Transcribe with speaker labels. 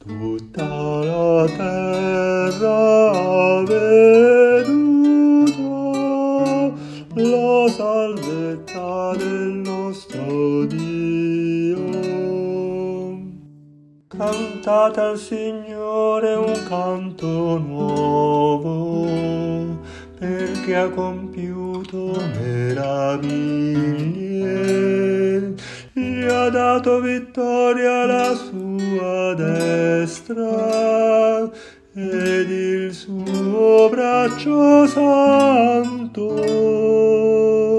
Speaker 1: Tutta la terra ha veduto la salvezza del nostro Dio. Cantate al Signore un canto nuovo, perché ha compiuto meraviglie. Gli ha dato vittoria alla sua destra ed il suo braccio santo.